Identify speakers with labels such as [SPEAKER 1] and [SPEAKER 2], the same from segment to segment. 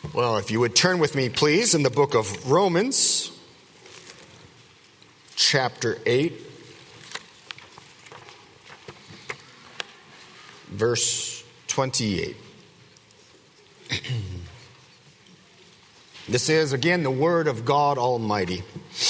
[SPEAKER 1] Well, if you would turn with me, please, in the book of Romans, chapter 8, verse 28. This is, again, the word of God Almighty.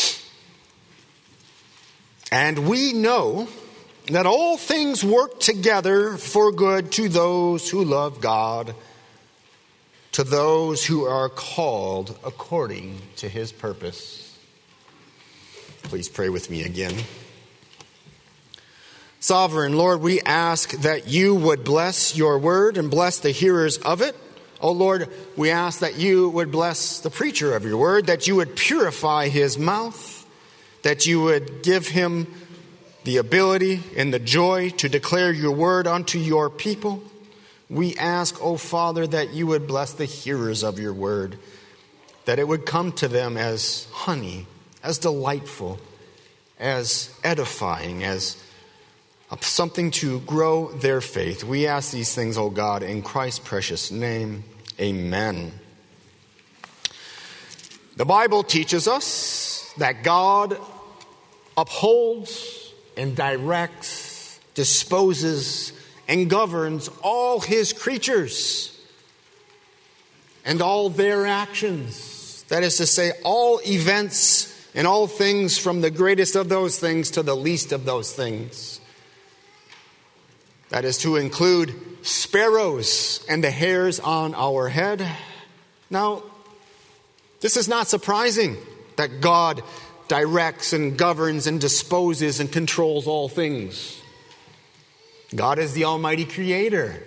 [SPEAKER 1] And we know that all things work together for good to those who love God, to those who are called according to his purpose. Please pray with me again. Sovereign Lord, we ask that you would bless your word and bless the hearers of it. Oh Lord, we ask that you would bless the preacher of your word, that you would purify his mouth, that you would give him the ability and the joy to declare your word unto your people. We ask, O Father, that you would bless the hearers of your word, that it would come to them as honey, as delightful, as edifying, as something to grow their faith. We ask these things, O God, in Christ's precious name. Amen. The Bible teaches us that God upholds and directs, disposes, and governs all his creatures and all their actions. That is to say, all events and all things, from the greatest of those things to the least of those things. That is to include sparrows and the hairs on our head. Now, this is not surprising that God directs and governs and disposes and controls all things. God is the Almighty Creator.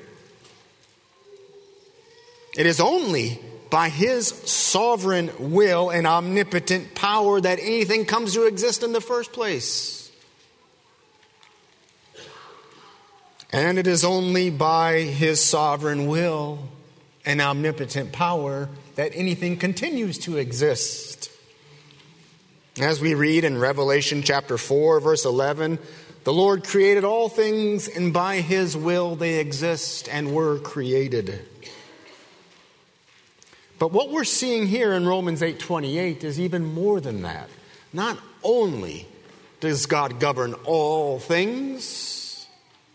[SPEAKER 1] It is only by his sovereign will and omnipotent power that anything comes to exist in the first place. And it is only by his sovereign will and omnipotent power that anything continues to exist. As we read in Revelation chapter 4, verse 11, the Lord created all things, and by his will they exist and were created. But what we're seeing here in Romans 8:28 is even more than that. Not only does God govern all things,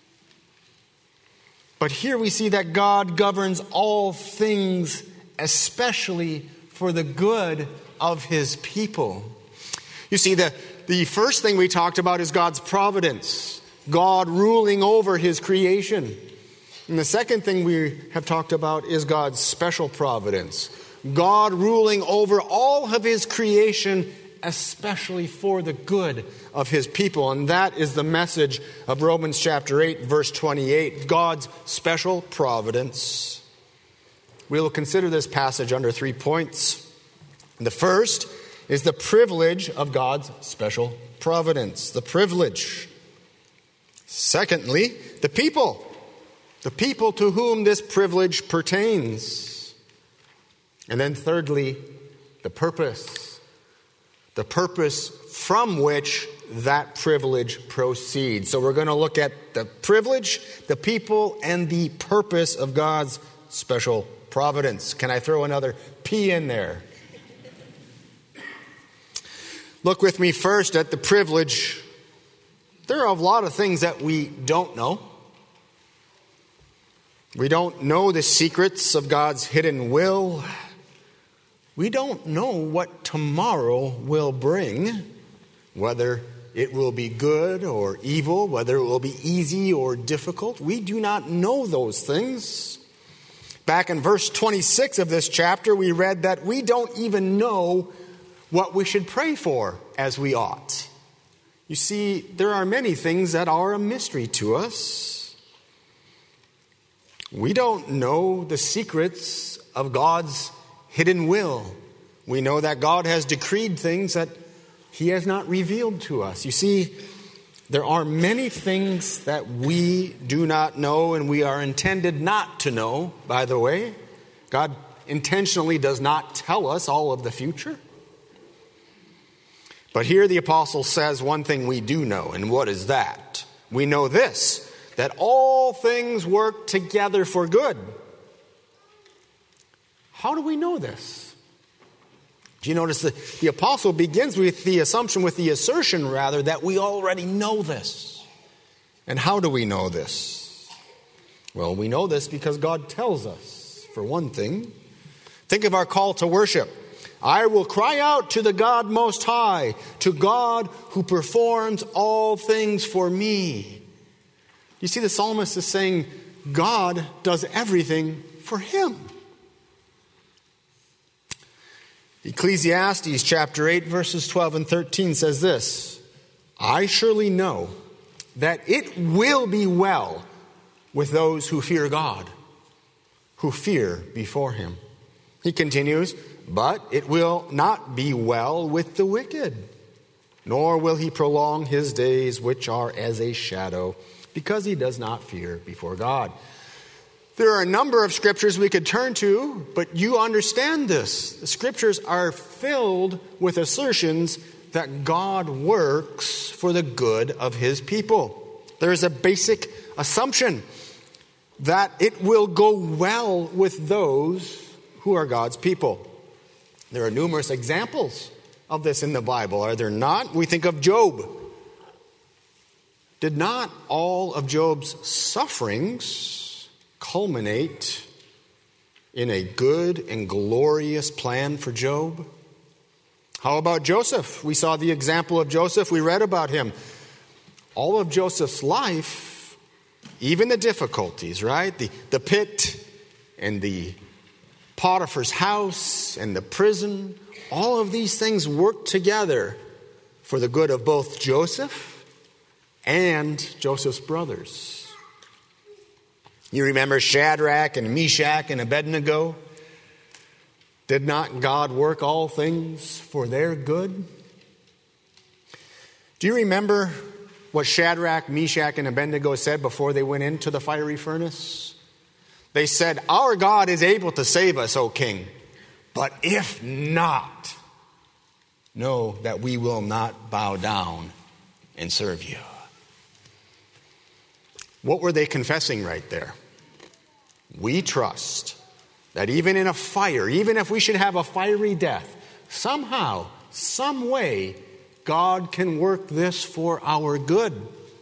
[SPEAKER 1] but here we see that God governs all things, especially for the good of his people. You see, the first thing we talked about is God's providence, God ruling over his creation. And the second thing we have talked about is God's special providence, God ruling over all of his creation, especially for the good of his people. And that is the message of Romans chapter 8, verse 28, God's special providence. We will consider this passage under 3 points. The first is the privilege of God's special providence. The privilege. Secondly, the people. The people to whom this privilege pertains. And then thirdly, the purpose. The purpose from which that privilege proceeds. So we're going to look at the privilege, the people, and the purpose of God's special providence. Can I throw another P in there? Look with me first at the privilege. There are a lot of things that we don't know. We don't know the secrets of God's hidden will. We don't know what tomorrow will bring, whether it will be good or evil, whether it will be easy or difficult. We do not know those things. Back in verse 26 of this chapter, we read that we don't even know what we should pray for as we ought. You see, there are many things that are a mystery to us. We don't know the secrets of God's hidden will. We know that God has decreed things that he has not revealed to us. You see, there are many things that we do not know, and we are intended not to know, by the way. God intentionally does not tell us all of the future. But here the apostle says one thing we do know, and what is that? We know this, that all things work together for good. How do we know this? Do you notice that the apostle begins with the assumption, with the assertion rather, that we already know this? And how do we know this? Well, we know this because God tells us, for one thing. Think of our call to worship. I will cry out to the God Most High, to God who performs all things for me. You see, the psalmist is saying God does everything for him. Ecclesiastes chapter 8, verses 12 and 13 says this, I surely know that it will be well with those who fear God, who fear before him. He continues, but it will not be well with the wicked, nor will he prolong his days, which are as a shadow, because he does not fear before God. There are a number of scriptures we could turn to, but you understand this. The scriptures are filled with assertions that God works for the good of his people. There is a basic assumption that it will go well with those who are God's people. There are numerous examples of this in the Bible, are there not? We think of Job. Did not all of Job's sufferings culminate in a good and glorious plan for Job? How about Joseph? We saw the example of Joseph. We read about him. All of Joseph's life, even the difficulties, right? The pit and the Potiphar's house and the prison, all of these things worked together for the good of both Joseph and Joseph's brothers. You remember Shadrach and Meshach and Abednego? Did not God work all things for their good? Do you remember what Shadrach, Meshach, and Abednego said before they went into the fiery furnace? They said, our God is able to save us, O king, but if not, know that we will not bow down and serve you. What were they confessing right there? We trust that even in a fire, even if we should have a fiery death, somehow, some way, God can work this for our good.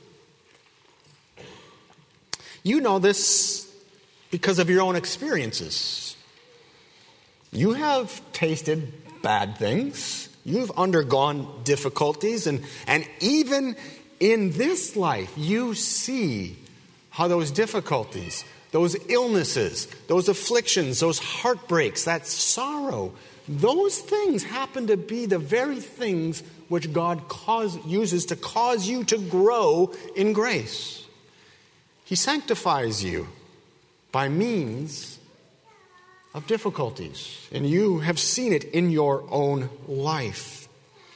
[SPEAKER 1] You know this because of your own experiences. You have tasted bad things. You've undergone difficulties. And even in this life, you see how those difficulties, those illnesses, those afflictions, those heartbreaks, that sorrow, those things happen to be the very things which God uses to cause you to grow in grace. He sanctifies you by means of difficulties, and you have seen it in your own life.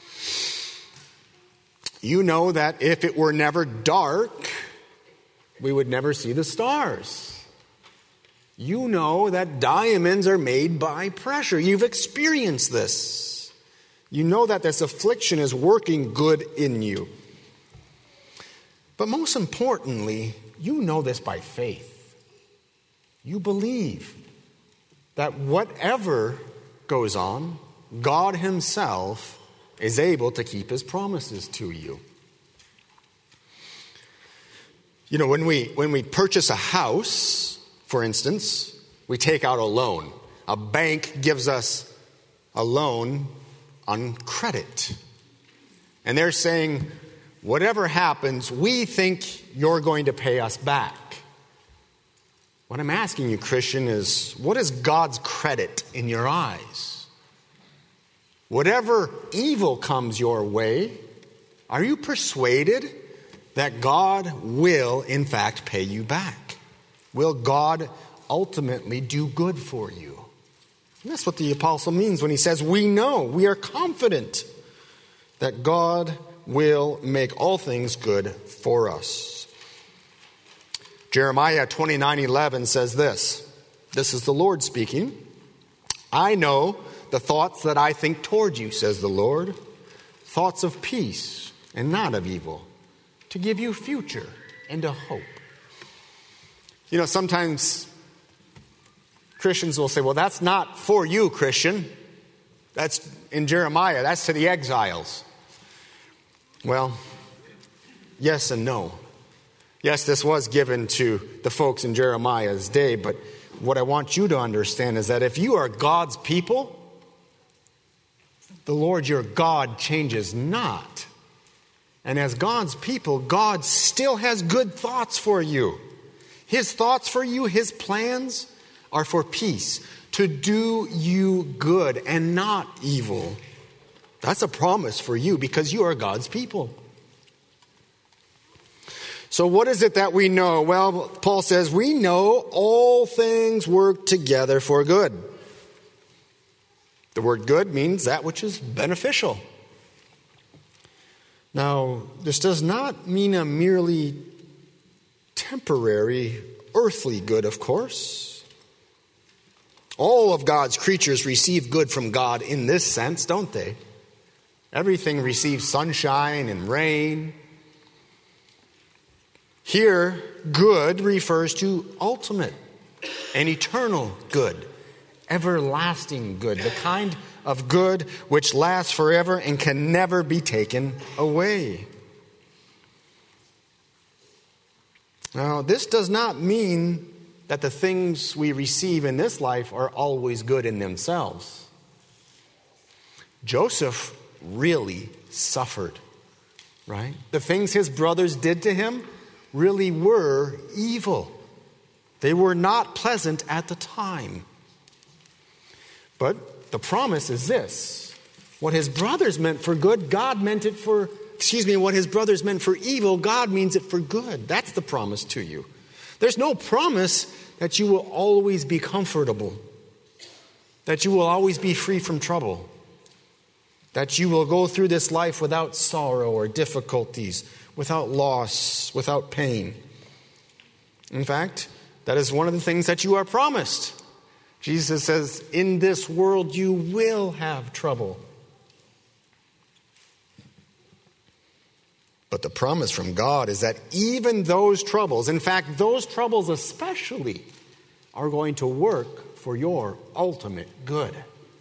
[SPEAKER 1] You know that if it were never dark, we would never see the stars. You know that diamonds are made by pressure. You've experienced this. You know that this affliction is working good in you. But most importantly, you know this by faith. You believe that whatever goes on, God himself is able to keep his promises to you. You know, when we purchase a house, for instance, we take out a loan. A bank gives us a loan on credit. And they're saying, whatever happens, we think you're going to pay us back. What I'm asking you, Christian, is what is God's credit in your eyes? Whatever evil comes your way, are you persuaded that God will, in fact, pay you back? Will God ultimately do good for you? And that's what the apostle means when he says, we know, we are confident that God will make all things good for us. Jeremiah 29:11 says this. This is the Lord speaking. I know the thoughts that I think toward you, says the Lord, thoughts of peace and not of evil, to give you future and a hope. You know, sometimes Christians will say, well, that's not for you, Christian. That's in Jeremiah. That's to the exiles. Well, yes and no. Yes, this was given to the folks in Jeremiah's day, but what I want you to understand is that if you are God's people, the Lord your God changes not. And as God's people, God still has good thoughts for you. His thoughts for you, His plans are for peace, to do you good and not evil. That's a promise for you because you are God's people. So what is it that we know? Well, Paul says, we know all things work together for good. The word good means that which is beneficial. Now, this does not mean a merely temporary earthly good, of course. All of God's creatures receive good from God in this sense, don't they? Everything receives sunshine and rain. Here, good refers to ultimate and eternal good, everlasting good, the kind of good which lasts forever and can never be taken away. Now, this does not mean that the things we receive in this life are always good in themselves. Joseph really suffered, right? The things his brothers did to him really were evil. They were not pleasant at the time. But the promise is this. What his brothers meant for good, God meant it for, what his brothers meant for evil, God means it for good. That's the promise to you. There's no promise that you will always be comfortable, that you will always be free from trouble, that you will go through this life without sorrow or difficulties, without loss, without pain. In fact, that is one of the things that you are promised. Jesus says, in this world you will have trouble. But the promise from God is that even those troubles, in fact, those troubles especially, are going to work for your ultimate good.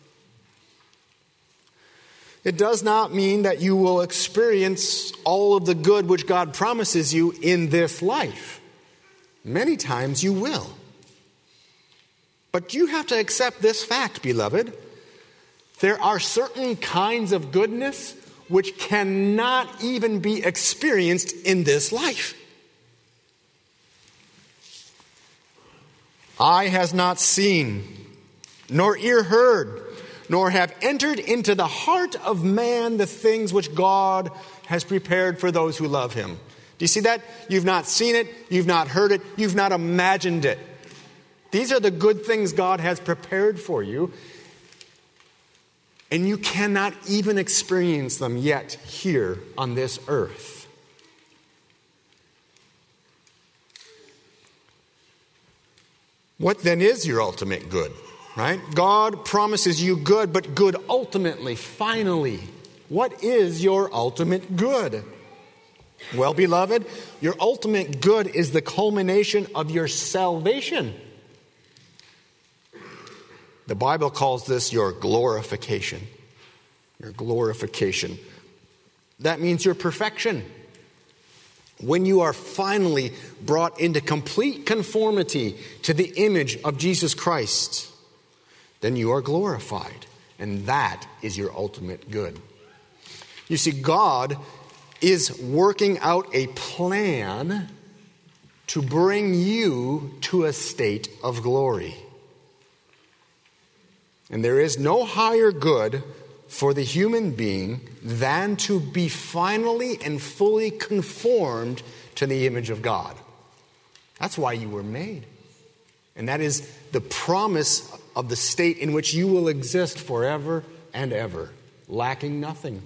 [SPEAKER 1] It does not mean that you will experience all of the good which God promises you in this life. Many times you will. But you have to accept this fact, beloved. There are certain kinds of goodness which cannot even be experienced in this life. Eye has not seen, nor ear heard, nor have entered into the heart of man the things which God has prepared for those who love him. Do you see that? You've not seen it, you've not heard it, you've not imagined it. These are the good things God has prepared for you, and you cannot even experience them yet here on this earth. What then is your ultimate good? Right? God promises you good, but good ultimately, finally. What is your ultimate good? Well, beloved, your ultimate good is the culmination of your salvation. The Bible calls this your glorification. Your glorification. That means your perfection. When you are finally brought into complete conformity to the image of Jesus Christ, then you are glorified. And that is your ultimate good. You see, God is working out a plan to bring you to a state of glory. And there is no higher good for the human being than to be finally and fully conformed to the image of God. That's why you were made. And that is the promise of the state in which you will exist forever and ever, lacking nothing.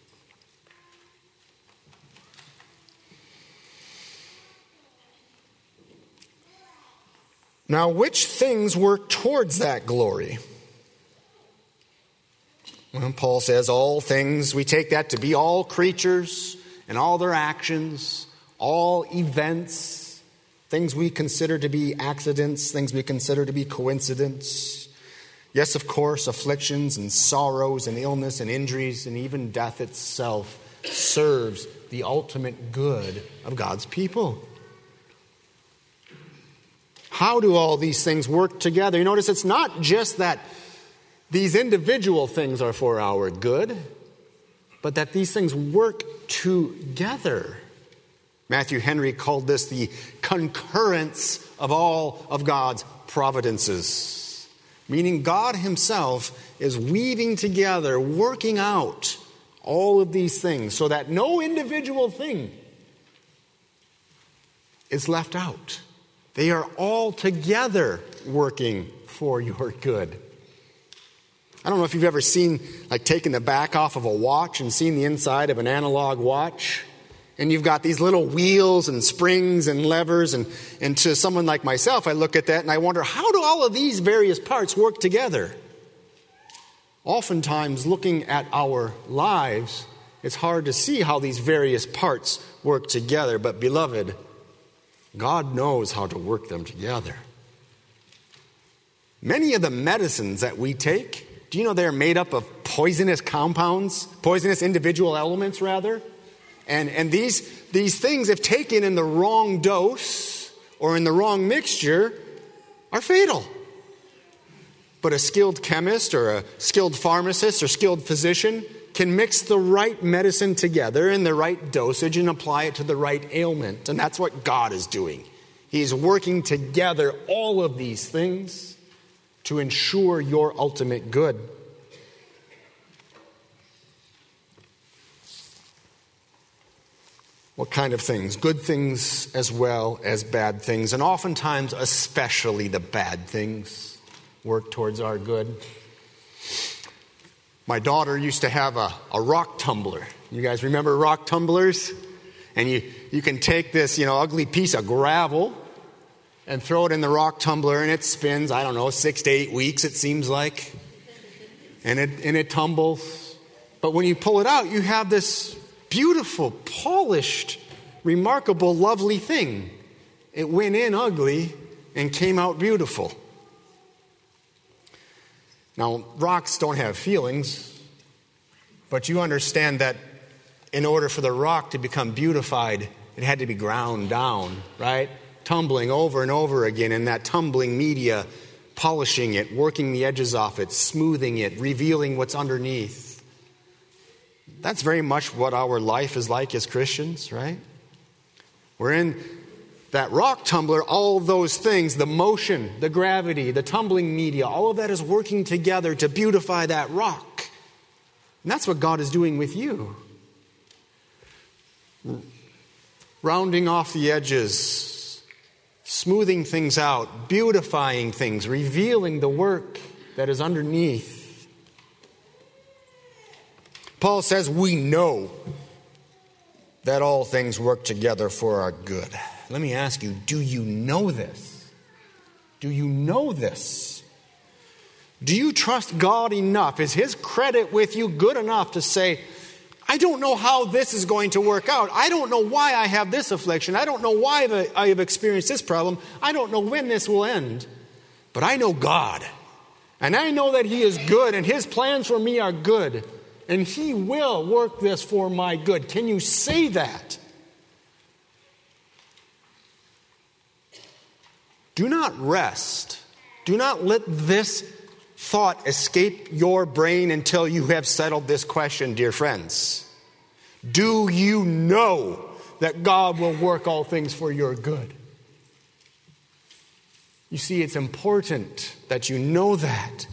[SPEAKER 1] Now, which things work towards that glory? Well, Paul says all things, we take that to be all creatures and all their actions, all events things we consider to be accidents, things we consider to be coincidence. Yes, of course, afflictions and sorrows and illness and injuries and even death itself serves the ultimate good of God's people. How do all these things work together? You notice it's not just that these individual things are for our good, but that these things work together. Matthew Henry called this the concurrence of all of God's providences, meaning God himself is weaving together, working out all of these things so that no individual thing is left out. They are all together working for your good. I don't know if you've ever seen, taken the back off of a watch and seen the inside of an analog watch. And you've got these little wheels and springs and levers. And to someone like myself, I look at that and I wonder, how do all of these various parts work together? Oftentimes, looking at our lives, it's hard to see how these various parts work together. But beloved, God knows how to work them together. Many of the medicines that we take, do you know they're made up of poisonous compounds, poisonous individual elements rather? And these things, if taken in the wrong dose or in the wrong mixture, are fatal. But a skilled chemist or a skilled pharmacist or skilled physician can mix the right medicine together in the right dosage and apply it to the right ailment. And that's what God is doing. He's working together all of these things to ensure your ultimate good. What kind of things? Good things as well as bad things. And oftentimes, especially the bad things, work towards our good. My daughter used to have a rock tumbler. You guys remember rock tumblers? And you can take this, ugly piece of gravel and throw it in the rock tumbler and it spins, 6 to 8 weeks it seems like. And it tumbles. But when you pull it out, you have this beautiful, polished, remarkable, lovely thing. It went in ugly and came out beautiful. Now, rocks don't have feelings, but you understand that in order for the rock to become beautified, it had to be ground down, right? Tumbling over and over again in that tumbling media, polishing it, working the edges off it, smoothing it, revealing what's underneath. That's very much what our life is like as Christians, right? We're in that rock tumbler, all of those things, the motion, the gravity, the tumbling media, all of that is working together to beautify that rock. And that's what God is doing with you. Rounding off the edges, smoothing things out, beautifying things, revealing the work that is underneath. Paul says we know that all things work together for our good. Let me ask you, do you know this? Do you know this? Do you trust God enough? Is his credit with you good enough to say, I don't know how this is going to work out. I don't know why I have this affliction. I don't know why I have experienced this problem. I don't know when this will end. But I know God. And I know that he is good and his plans for me are good. And he will work this for my good. Can you say that? Do not rest. Do not let this thought escape your brain until you have settled this question, dear friends. Do you know that God will work all things for your good? You see, it's important that you know that,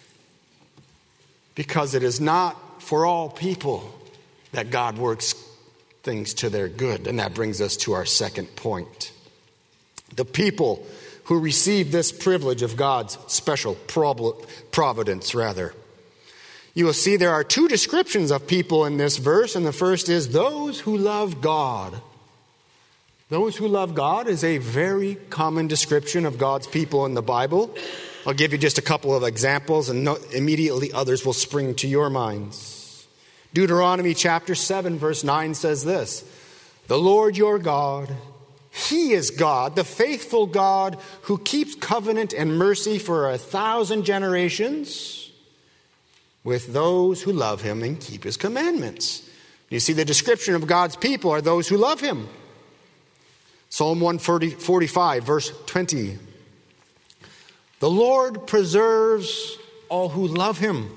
[SPEAKER 1] because it is not for all people that God works things to their good. And that brings us to our second point. The people who receive this privilege of God's special providence, You will see there are two descriptions of people in this verse, and the first is those who love God. Those who love God is a very common description of God's people in the Bible. I'll give you just a couple of examples, and immediately others will spring to your minds. Deuteronomy chapter 7, verse 9 says this: "The Lord your God, He is God, the faithful God who keeps covenant and mercy for 1,000 generations with those who love him and keep his commandments. You see, the description of God's people are those who love him. Psalm 145, verse 20. The Lord preserves all who love him,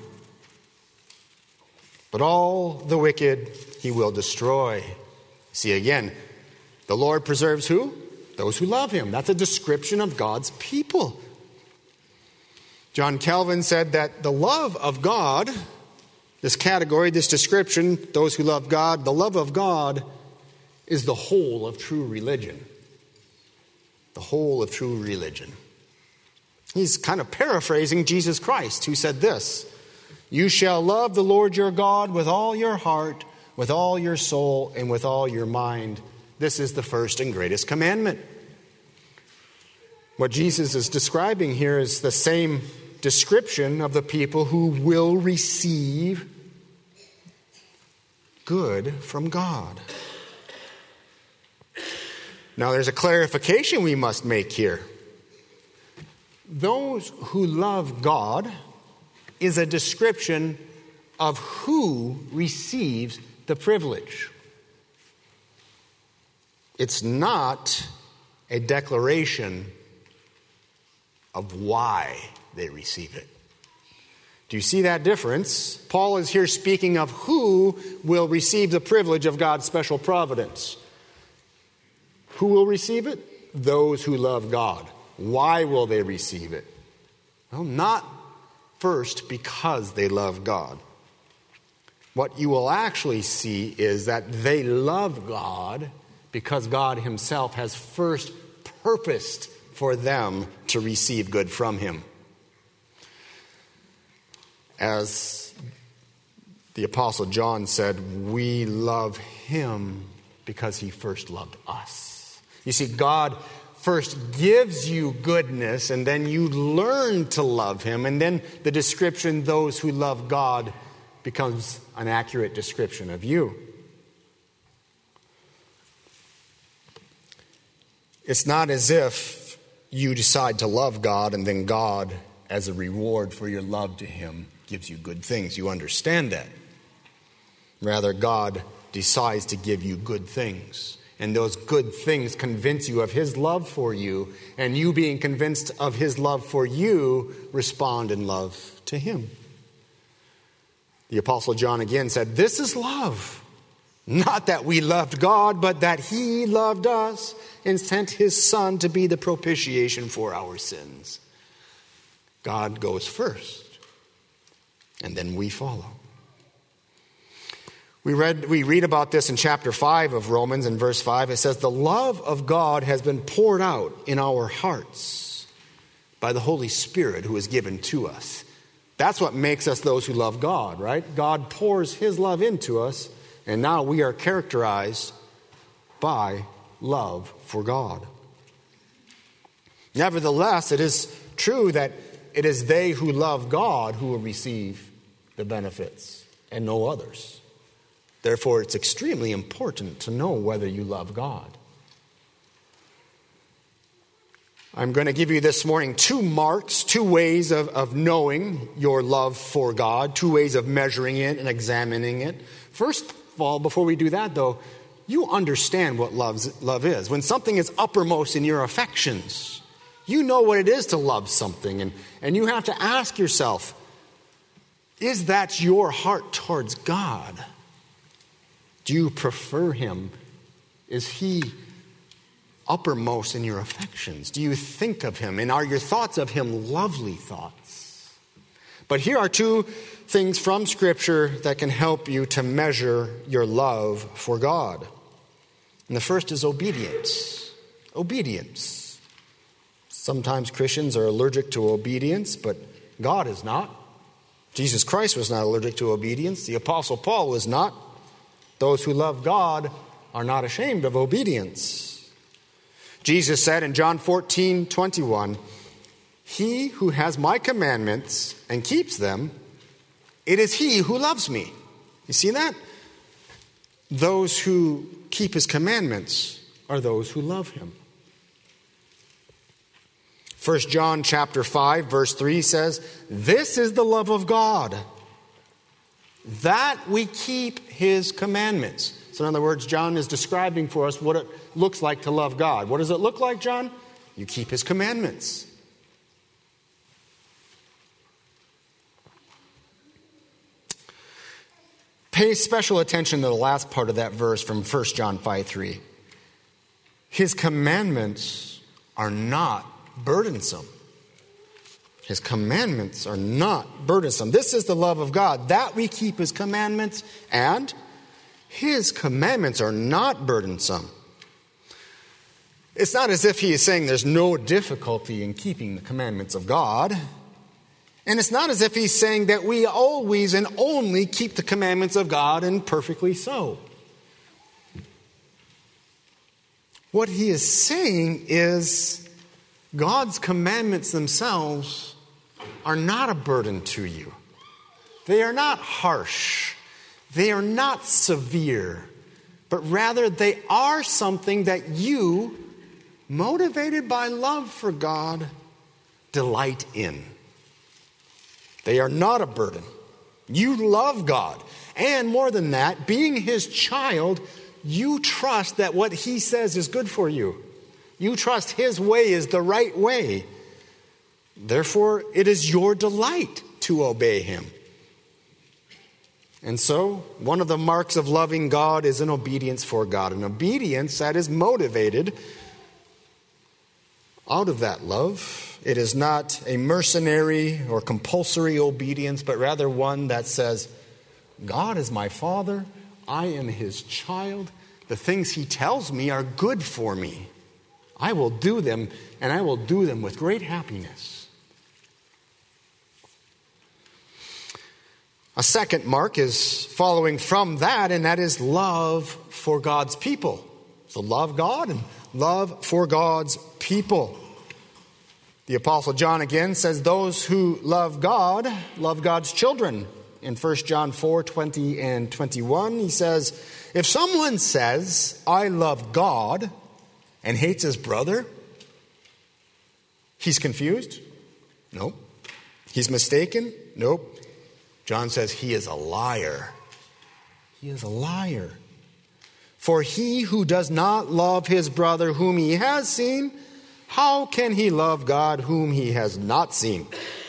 [SPEAKER 1] but all the wicked he will destroy. See again, the Lord preserves who? Those who love him. That's a description of God's people. John Calvin said that the love of God, this category, this description, those who love God, the love of God is the whole of true religion. The whole of true religion. He's kind of paraphrasing Jesus Christ, who said this: you shall love the Lord your God with all your heart, with all your soul, and with all your mind. This is the first and greatest commandment. What Jesus is describing here is the same description of the people who will receive good from God. Now, there's a clarification we must make here. Those who love God is a description of who receives the privilege. It's not a declaration of why they receive it. Do you see that difference? Paul is here speaking of who will receive the privilege of God's special providence. Who will receive it? Those who love God. Why will they receive it? Well, not first because they love God. What you will actually see is that they love God because God himself has first purposed for them to receive good from him. As the Apostle John said, we love him because he first loved us. You see, God first gives you goodness, and then you learn to love him, and then the description, those who love God, becomes an accurate description of you. It's not as if you decide to love God and then God, as a reward for your love to him, gives you good things. You understand that. Rather, God decides to give you good things. And those good things convince you of his love for you. And you, being convinced of his love for you, respond in love to him. The Apostle John again said, this is love. Not that we loved God, but that he loved us and sent his Son to be the propitiation for our sins. God goes first, and then we follow. We read about this in chapter 5 of Romans, in verse 5. It says, the love of God has been poured out in our hearts by the Holy Spirit who is given to us. That's what makes us those who love God, right? God pours his love into us, and now we are characterized by love for God. Nevertheless, it is true that it is they who love God who will receive the benefits and no others. Therefore, it's extremely important to know whether you love God. I'm going to give you this morning 2 marks, 2 ways of knowing your love for God, 2 ways of measuring it and examining it. First of all, before we do that, though, you understand what love is. When something is uppermost in your affections, you know what it is to love something. And you have to ask yourself, is that your heart towards God? Do you prefer him? Is he uppermost in your affections? Do you think of him? And are your thoughts of him lovely thoughts? But here are 2 things from Scripture that can help you to measure your love for God. And the first is obedience. Obedience. Sometimes Christians are allergic to obedience, but God is not. Jesus Christ was not allergic to obedience. The Apostle Paul was not. Those who love God are not ashamed of obedience. Jesus said in John 14:21, he who has my commandments and keeps them, it is he who loves me. You see that? Those who keep his commandments are those who love him. 1 John chapter 5, verse 3 says, "This is the love of God, that we keep his commandments." So in other words, John is describing for us what it looks like to love God. What does it look like, John? You keep his commandments. Pay special attention to the last part of that verse from 1 John 5:3. His commandments are not burdensome. His commandments are not burdensome. This is the love of God, that we keep his commandments, and his commandments are not burdensome. It's not as if he is saying there's no difficulty in keeping the commandments of God. And it's not as if he's saying that we always and only keep the commandments of God, and perfectly so. What he is saying is God's commandments themselves are not a burden to you. They are not harsh. They are not severe. But rather they are something that you, motivated by love for God, delight in. They are not a burden. You love God. And more than that, being his child, you trust that what he says is good for you. You trust his way is the right way. Therefore, it is your delight to obey him. And so, one of the marks of loving God is an obedience for God. An obedience that is motivated out of that love. It is not a mercenary or compulsory obedience, but rather one that says, God is my Father, I am his child, the things he tells me are good for me. I will do them, and I will do them with great happiness. A second mark is following from that, and that is love for God's people. So love God and love for God's people. The Apostle John again says those who love God love God's children. In 1 John 4, 20 and 21, he says, if someone says, I love God, and hates his brother, he's confused? Nope. He's mistaken? Nope. John says he is a liar. He is a liar. For he who does not love his brother whom he has seen, how can he love God whom he has not seen?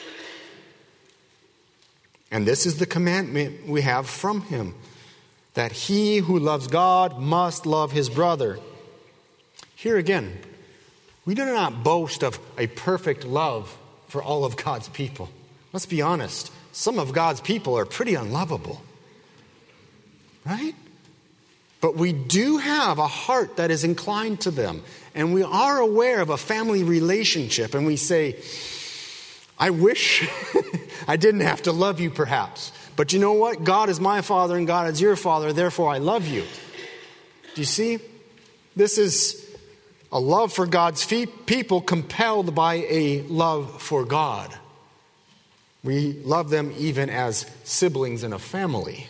[SPEAKER 1] And this is the commandment we have from him, that he who loves God must love his brother. Here again, we do not boast of a perfect love for all of God's people. Let's be honest. Some of God's people are pretty unlovable. Right? But we do have a heart that is inclined to them. And we are aware of a family relationship. And we say, I wish I didn't have to love you perhaps. But you know what? God is my Father and God is your Father. Therefore I love you. Do you see? This is a love for God's people compelled by a love for God. We love them even as siblings in a family.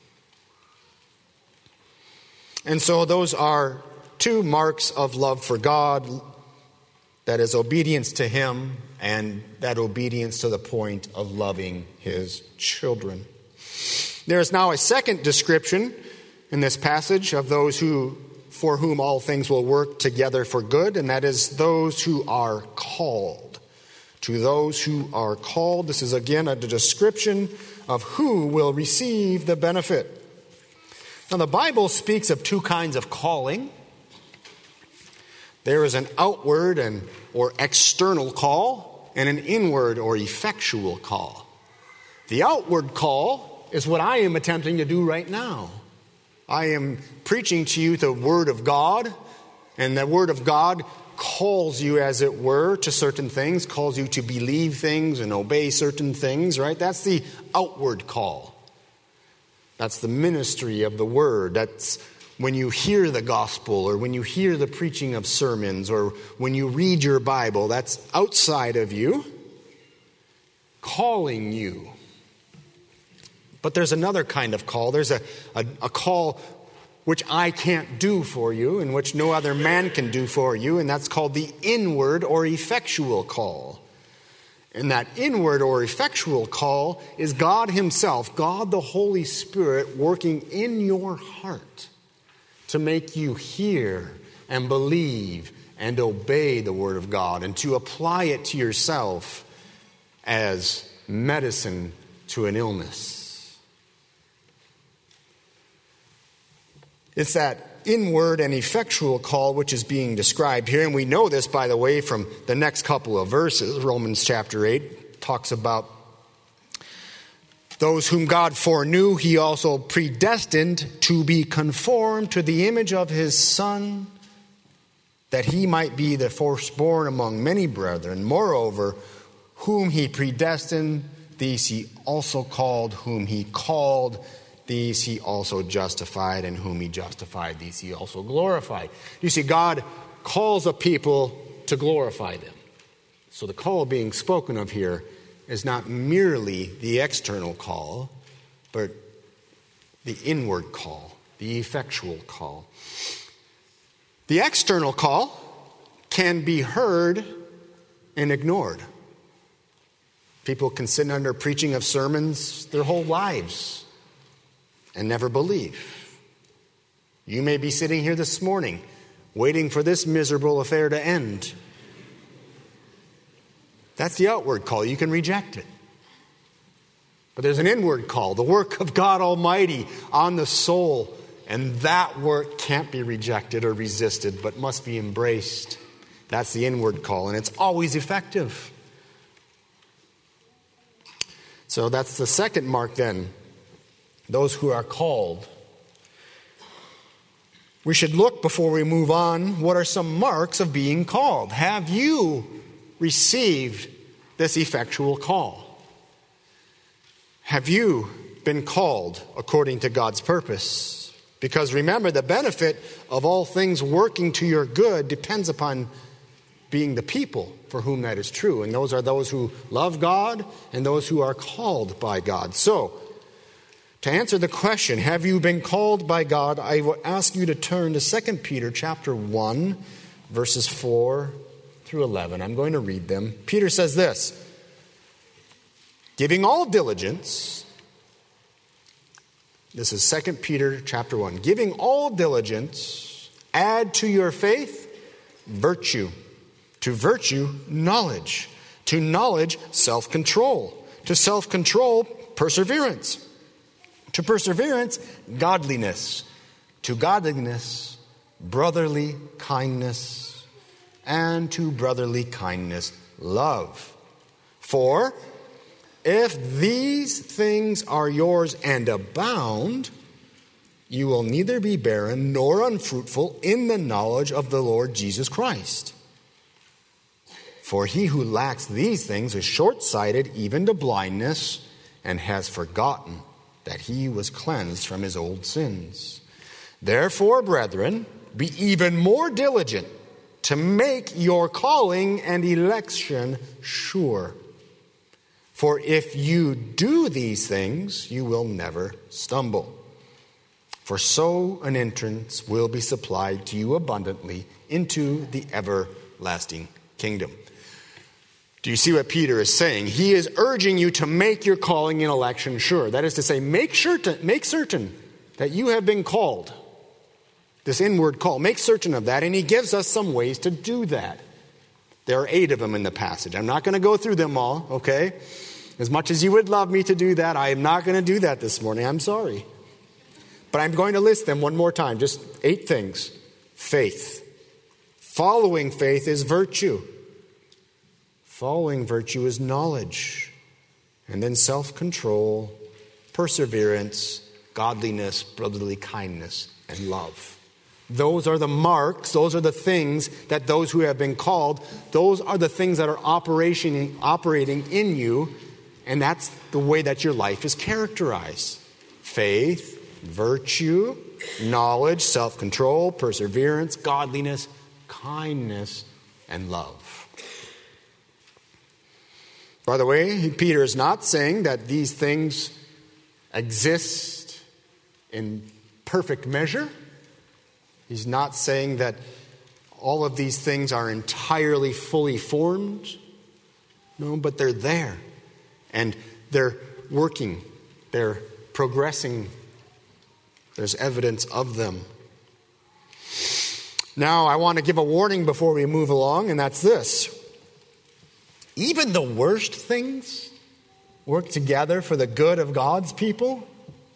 [SPEAKER 1] And so those are two marks of love for God. That is obedience to him, and that obedience to the point of loving his children. There is now a second description in this passage of those for whom all things will work together for good, and that is those who are called. To those who are called, this is again a description of who will receive the benefit. Now the Bible speaks of two kinds of calling. There is an outward or external call, and an inward or effectual call. The outward call is what I am attempting to do right now. I am preaching to you the Word of God, and the Word of God calls you, as it were, to certain things, calls you to believe things and obey certain things, right? That's the outward call. That's the ministry of the Word. That's when you hear the gospel, or when you hear the preaching of sermons, or when you read your Bible. That's outside of you, calling you. But there's another kind of call. There's a call which I can't do for you, and which no other man can do for you, and that's called the inward or effectual call. And that inward or effectual call is God himself, God the Holy Spirit, working in your heart to make you hear and believe and obey the Word of God, and to apply it to yourself as medicine to an illness. It's that inward and effectual call which is being described here. And we know this, by the way, from the next couple of verses. Romans chapter 8 talks about those whom God foreknew, he also predestined to be conformed to the image of his Son, that he might be the firstborn among many brethren. Moreover, whom he predestined, these he also called. Whom he called, these he also justified, and whom he justified, these he also glorified. You see, God calls a people to glorify them. So the call being spoken of here is not merely the external call, but the inward call, the effectual call. The external call can be heard and ignored. People can sit under preaching of sermons their whole lives and never believe. You may be sitting here this morning waiting for this miserable affair to end. That's the outward call. You can reject it. But there's an inward call, the work of God Almighty on the soul. And that work can't be rejected or resisted, but must be embraced. That's the inward call, and it's always effective. So that's the second mark then. Those who are called. We should look before we move on. What are some marks of being called? Have you received this effectual call? Have you been called according to God's purpose? Because remember, the benefit of all things working to your good depends upon being the people for whom that is true. And those are those who love God and those who are called by God. So, to answer the question, have you been called by God, I will ask you to turn to 2 Peter chapter 1, verses 4 through 11. I'm going to read them. Peter says this, giving all diligence, this is 2 Peter chapter 1, giving all diligence, add to your faith virtue, to virtue knowledge, to knowledge self-control, to self-control perseverance, to perseverance, godliness. To godliness, brotherly kindness. And to brotherly kindness, love. For if these things are yours and abound, you will neither be barren nor unfruitful in the knowledge of the Lord Jesus Christ. For he who lacks these things is short-sighted even to blindness, and has forgotten that he was cleansed from his old sins. Therefore, brethren, be even more diligent to make your calling and election sure. For if you do these things, you will never stumble. For so an entrance will be supplied to you abundantly into the everlasting kingdom. Do you see what Peter is saying? He is urging you to make your calling and election sure. That is to say, make certain that you have been called. This inward call. Make certain of that. And he gives us some ways to do that. There are 8 of them in the passage. I'm not going to go through them all, okay? As much as you would love me to do that, I am not going to do that this morning. I'm sorry. But I'm going to list them one more time. Just 8 things. Faith. Following faith is virtue. Following virtue is knowledge. And then self-control, perseverance, godliness, brotherly kindness, and love. Those are the marks, those are the things that those who have been called, those are the things that are operating in you, and that's the way that your life is characterized. Faith, virtue, knowledge, self-control, perseverance, godliness, kindness, and love. By the way, Peter is not saying that these things exist in perfect measure. He's not saying that all of these things are entirely fully formed. No, but they're there. And they're working. They're progressing. There's evidence of them. Now, I want to give a warning before we move along, and that's this. Even the worst things work together for the good of God's people.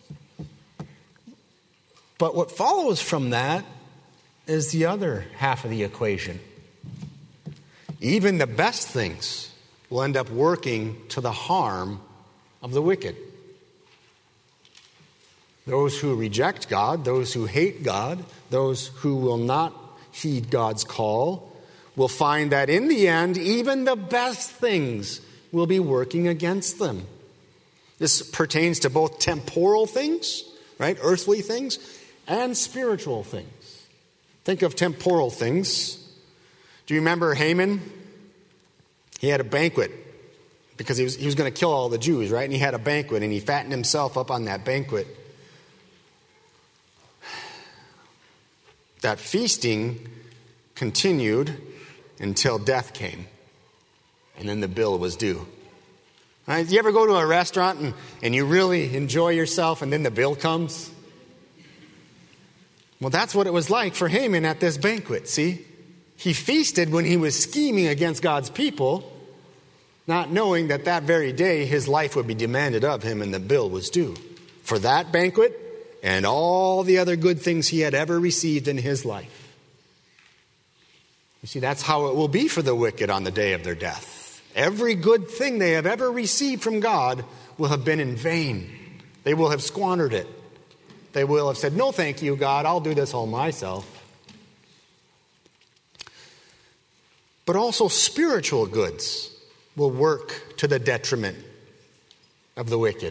[SPEAKER 1] But what follows from that is the other half of the equation. Even the best things will end up working to the harm of the wicked. Those who reject God, those who hate God, those who will not heed God's call, will find that in the end, even the best things will be working against them. This pertains to both temporal things, right, earthly things, and spiritual things. Think of temporal things. Do you remember Haman? He had a banquet because he was going to kill all the Jews, right? And he had a banquet, and he fattened himself up on that banquet. That feasting continued until death came. And then the bill was due. Right? You ever go to a restaurant and you really enjoy yourself and then the bill comes? Well, that's what it was like for Haman at this banquet, see? He feasted when he was scheming against God's people, not knowing that that very day his life would be demanded of him and the bill was due. For that banquet and all the other good things he had ever received in his life. You see, that's how it will be for the wicked on the day of their death. Every good thing they have ever received from God will have been in vain. They will have squandered it. They will have said, no, thank you, God, I'll do this all myself. But also spiritual goods will work to the detriment of the wicked.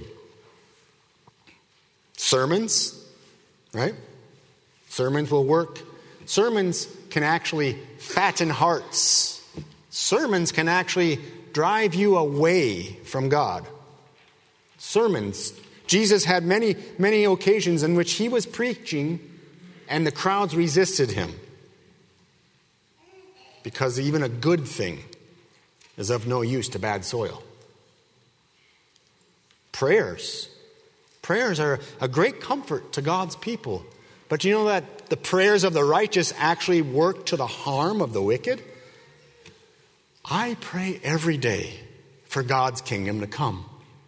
[SPEAKER 1] Sermons, right? Sermons will work. Sermons can actually fatten hearts. Sermons can actually drive you away from God. Sermons. Jesus had many, many occasions in which he was preaching and the crowds resisted him. Because even a good thing is of no use to bad soil. Prayers. Prayers are a great comfort to God's people. But you know that the prayers of the righteous actually work to the harm of the wicked? I pray every day for God's kingdom to come.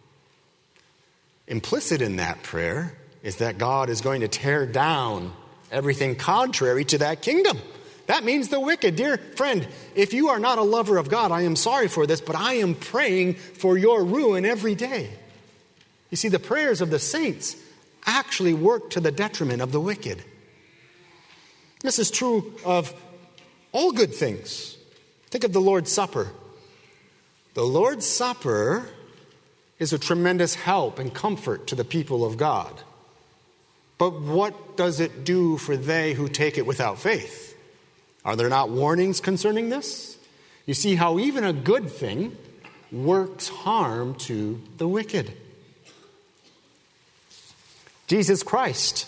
[SPEAKER 1] Implicit in that prayer is that God is going to tear down everything contrary to that kingdom. That means the wicked. Dear friend, if you are not a lover of God, I am sorry for this, but I am praying for your ruin every day. You see, the prayers of the saints actually work to the detriment of the wicked. This is true of all good things. Think of the Lord's Supper. The Lord's Supper is a tremendous help and comfort to the people of God. But what does it do for they who take it without faith? Are there not warnings concerning this? You see how even a good thing works harm to the wicked. Jesus Christ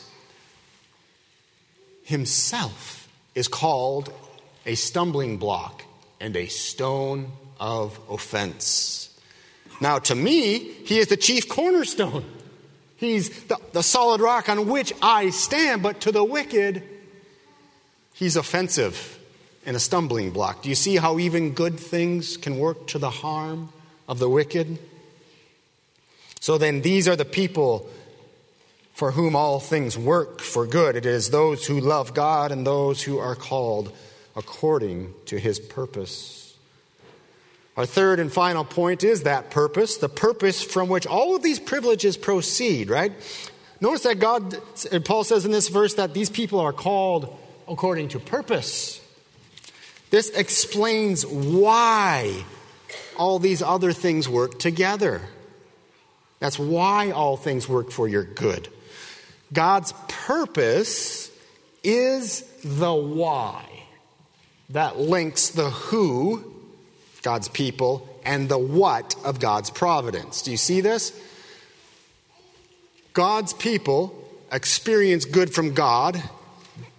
[SPEAKER 1] himself is called a stumbling block and a stone of offense. Now, to me, he is the chief cornerstone. He's the solid rock on which I stand. But to the wicked, he's offensive and a stumbling block. Do you see how even good things can work to the harm of the wicked? So then, these are the people for whom all things work for good. It is those who love God and those who are called according to his purpose. Our third and final point is that purpose, the purpose from which all of these privileges proceed, right? Notice that Paul says in this verse that these people are called according to purpose. This explains why all these other things work together. That's why all things work for your good. God's purpose is the why that links the who, God's people, and the what of God's providence. Do you see this? God's people experience good from God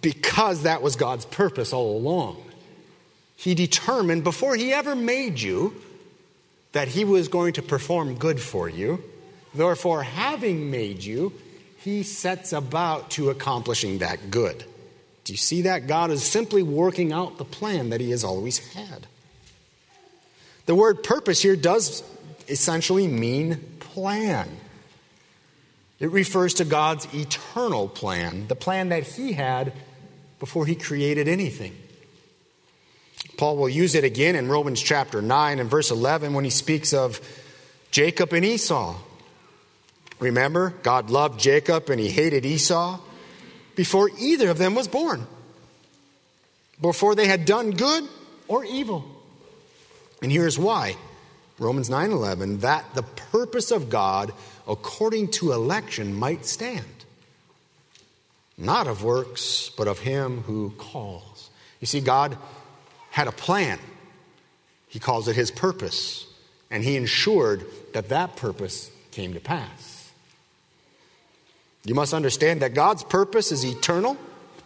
[SPEAKER 1] because that was God's purpose all along. He determined before he ever made you that he was going to perform good for you. Therefore, having made you, he sets about to accomplishing that good. Do you see that? God is simply working out the plan that he has always had. The word purpose here does essentially mean plan. It refers to God's eternal plan, the plan that he had before he created anything. Paul will use it again in Romans chapter 9 and verse 11 when he speaks of Jacob and Esau. Remember, God loved Jacob and he hated Esau before either of them was born, before they had done good or evil. And here's why. Romans 9:11, that the purpose of God according to election might stand, not of works, but of him who calls. You see, God had a plan. He calls it his purpose, and he ensured that that purpose came to pass. You must understand that God's purpose is eternal.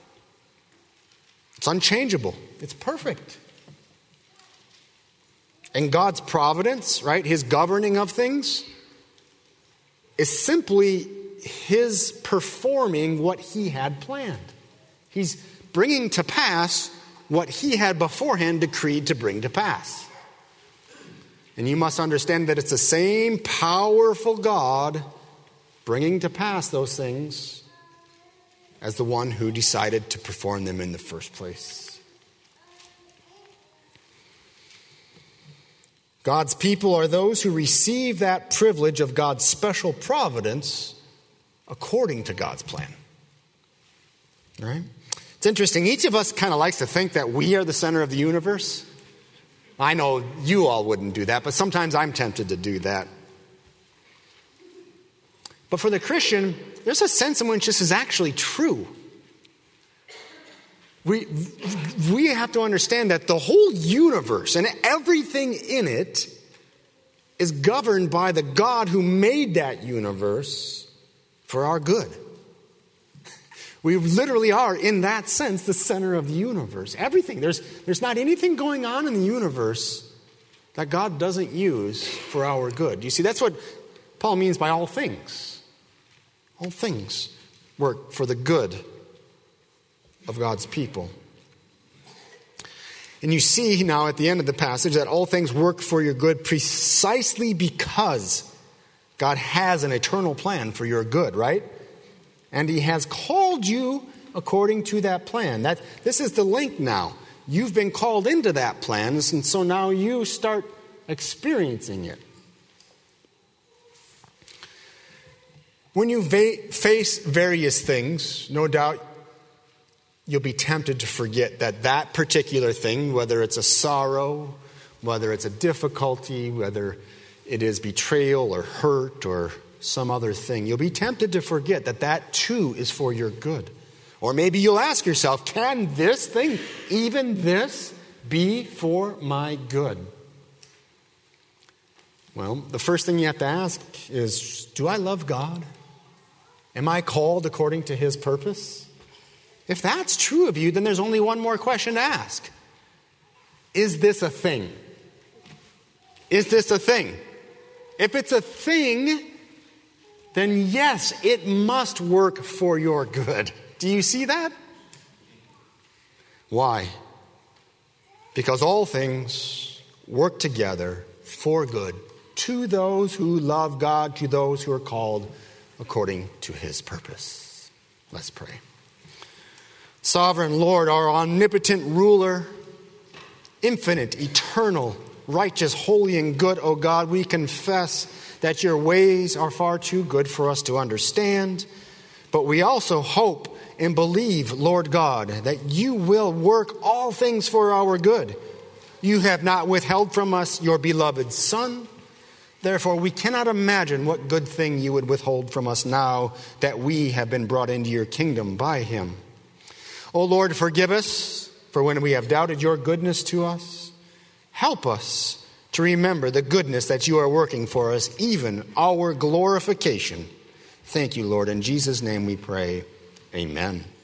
[SPEAKER 1] It's unchangeable. It's perfect. And God's providence, right, his governing of things, is simply his performing what he had planned. He's bringing to pass what he had beforehand decreed to bring to pass. And you must understand that it's the same powerful God bringing to pass those things as the one who decided to perform them in the first place. God's people are those who receive that privilege of God's special providence according to God's plan. All right? It's interesting. Each of us kind of likes to think that we are the center of the universe. I know you all wouldn't do that, but sometimes I'm tempted to do that. But for the Christian, there's a sense in which this is actually true. We have to understand that the whole universe and everything in it is governed by the God who made that universe for our good. We literally are, in that sense, the center of the universe. Everything. There's not anything going on in the universe that God doesn't use for our good. You see, that's what Paul means by all things. All things work for the good of God's people. And you see now at the end of the passage that all things work for your good precisely because God has an eternal plan for your good, right? And he has called you according to that plan. This is the link now. You've been called into that plan, and so now you start experiencing it. When you face various things, no doubt you'll be tempted to forget that particular thing, whether it's a sorrow, whether it's a difficulty, whether it is betrayal or hurt or some other thing, you'll be tempted to forget that too is for your good. Or maybe you'll ask yourself, can this thing, even this, be for my good? Well, the first thing you have to ask is, do I love God? Am I called according to his purpose? If that's true of you, then there's only one more question to ask. Is this a thing? Is this a thing? If it's a thing, then yes, it must work for your good. Do you see that? Why? Because all things work together for good to those who love God, to those who are called according to his purpose. Let's pray. Sovereign Lord, our omnipotent ruler, infinite, eternal, righteous, holy, and good, O God, we confess that your ways are far too good for us to understand, but we also hope and believe, Lord God, that you will work all things for our good. You have not withheld from us your beloved Son. Therefore, we cannot imagine what good thing you would withhold from us now that we have been brought into your kingdom by him. O Lord, forgive us for when we have doubted your goodness to us. Help us to remember the goodness that you are working for us, even our glorification. Thank you, Lord. In Jesus' name we pray. Amen.